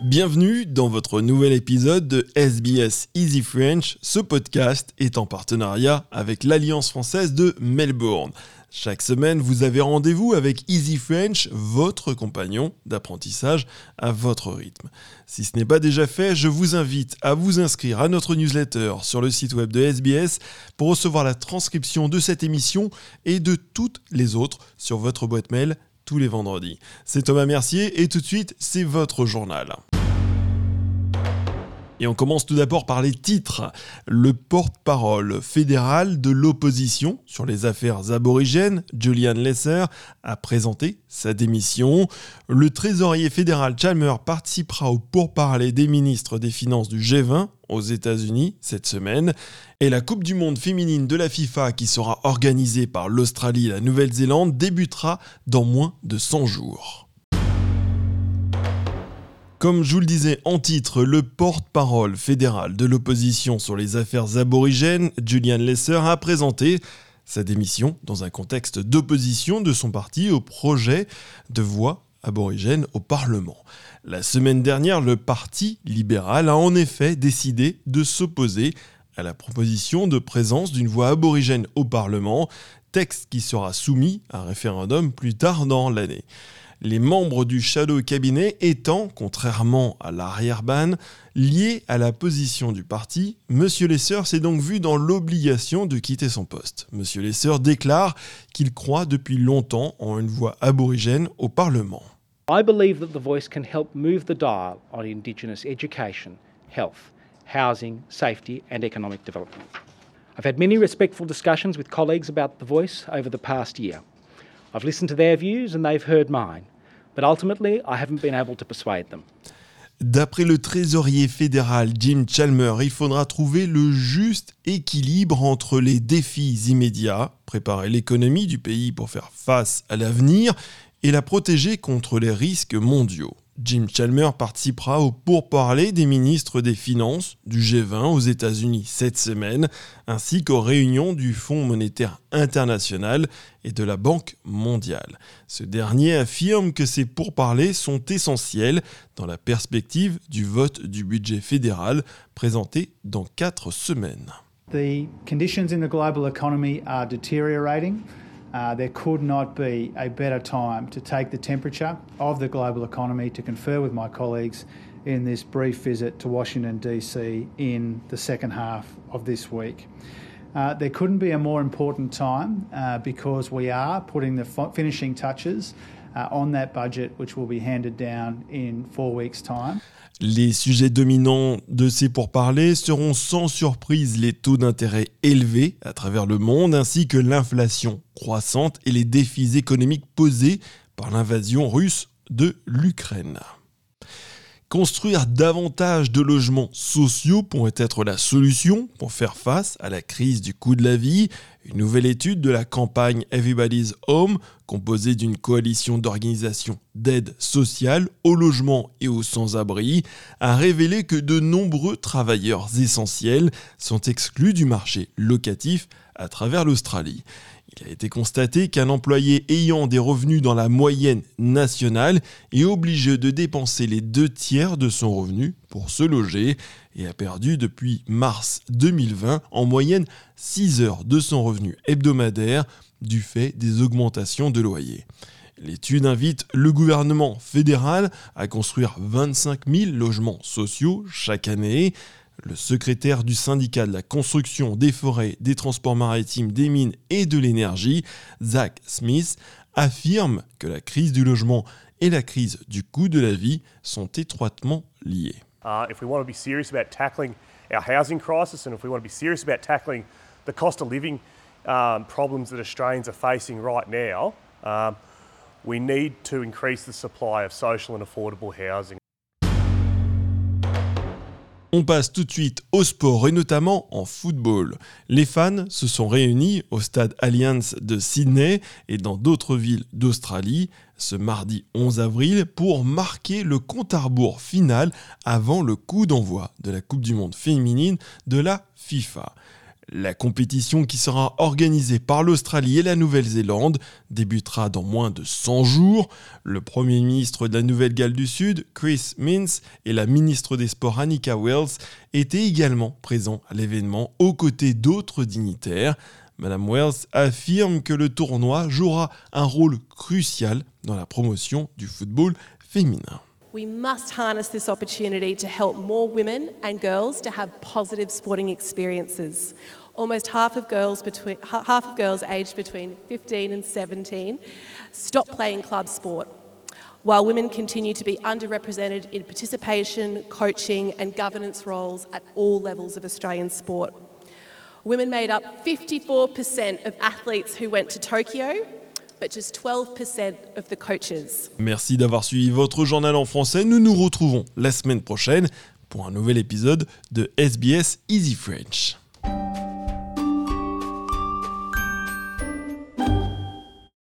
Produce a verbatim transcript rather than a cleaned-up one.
Bienvenue dans votre nouvel épisode de S B S Easy French. Ce podcast est en partenariat avec l'Alliance française de Melbourne. Chaque semaine, vous avez rendez-vous avec Easy French, votre compagnon d'apprentissage à votre rythme. Si ce n'est pas déjà fait, je vous invite à vous inscrire à notre newsletter sur le site web de S B S pour recevoir la transcription de cette émission et de toutes les autres sur votre boîte mail tous les vendredis. C'est Thomas Mercier et tout de suite, c'est votre journal. Et on commence tout d'abord par les titres. Le porte-parole fédéral de l'opposition sur les affaires aborigènes, Julian Lesser, a présenté sa démission. Le trésorier fédéral Chalmers participera au pourparlers des ministres des Finances du G vingt aux États-Unis cette semaine. Et la Coupe du Monde féminine de la FIFA, qui sera organisée par l'Australie et la Nouvelle-Zélande, débutera dans moins de cent jours. Comme je vous le disais en titre, le porte-parole fédéral de l'opposition sur les affaires aborigènes, Julian Lesser, a présenté sa démission dans un contexte d'opposition de son parti au projet de voix aborigène au Parlement. La semaine dernière, le Parti libéral a en effet décidé de s'opposer à la proposition de présence d'une voix aborigène au Parlement, texte qui sera soumis à référendum plus tard dans l'année. Les membres du Shadow Cabinet étant, contrairement à l'arrière-ban, liés à la position du parti, M. Lesser s'est donc vu dans l'obligation de quitter son poste. M. Lesser déclare qu'il croit depuis longtemps en une voix aborigène au Parlement. I believe that The Voice can help move the dial on Indigenous education, health, housing, safety and economic development. I've had many respectful discussions with colleagues about The Voice over the past year. I've listened to their views and they've heard mine, but ultimately I haven't been able to persuade them. D'après le trésorier fédéral Jim Chalmers, il faudra trouver le juste équilibre entre les défis immédiats, préparer l'économie du pays pour faire face à l'avenir, et la protéger contre les risques mondiaux. Jim Chalmers participera au pourparlers des ministres des Finances du G vingt aux États-Unis cette semaine, ainsi qu'aux réunions du Fonds monétaire international et de la Banque mondiale. Ce dernier affirme que ces pourparlers sont essentiels dans la perspective du vote du budget fédéral présenté dans quatre semaines. The conditions in the global economy are deteriorating. Uh, there could not be a better time to take the temperature of the global economy, to confer with my colleagues in this brief visit to Washington, D C in the second half of this week. Uh, there couldn't be a more important time uh, because we are putting the f- finishing touches uh, on that budget, which will be handed down in four weeks' time. Les sujets dominants de ces pourparlers seront sans surprise les taux d'intérêt élevés à travers le monde, ainsi que l'inflation croissante et les défis économiques posés par l'invasion russe de l'Ukraine. Construire davantage de logements sociaux pourrait être la solution pour faire face à la crise du coût de la vie. Une nouvelle étude de la campagne Everybody's Home, composée d'une coalition d'organisations d'aide sociale au logement et aux sans-abri, a révélé que de nombreux travailleurs essentiels sont exclus du marché locatif à travers l'Australie. Il a été constaté qu'un employé ayant des revenus dans la moyenne nationale est obligé de dépenser les deux tiers de son revenu pour se loger et a perdu depuis mars deux mille vingt en moyenne six heures de son revenu hebdomadaire du fait des augmentations de loyer. L'étude invite le gouvernement fédéral à construire vingt-cinq mille logements sociaux chaque année. Le secrétaire du syndicat de la construction, des forêts, des transports maritimes, des mines et de l'énergie, Zach Smith, affirme que la crise du logement et la crise du coût de la vie sont étroitement liées. Uh, if we want to be serious about tackling our housing crisis and if we want to be serious about tackling the cost of living um, problems that Australians are facing right now, um, we need to increase the supply of social and affordable housing. On passe tout de suite au sport et notamment en football. Les fans se sont réunis au stade Allianz de Sydney et dans d'autres villes d'Australie ce mardi onze avril pour marquer le compte à rebours final avant le coup d'envoi de la Coupe du Monde féminine de la FIFA. La compétition, qui sera organisée par l'Australie et la Nouvelle-Zélande, débutera dans moins de cent jours. Le Premier ministre de la Nouvelle-Galles du Sud, Chris Minns, et la ministre des Sports Anika Wells étaient également présents à l'événement aux côtés d'autres dignitaires. Madame Wells affirme que le tournoi jouera un rôle crucial dans la promotion du football féminin. We must harness this opportunity to help more women and girls to have positive sporting experiences. Almost half of girls between half of girls aged between fifteen and seventeen stop playing club sport, while women continue to be underrepresented in participation, coaching and governance roles at all levels of Australian sport. Women made up fifty-four percent of athletes who went to Tokyo, but just twelve percent of the coaches. Merci d'avoir suivi votre journal en français. Nous nous retrouvons la semaine prochaine pour un nouvel épisode de S B S Easy French.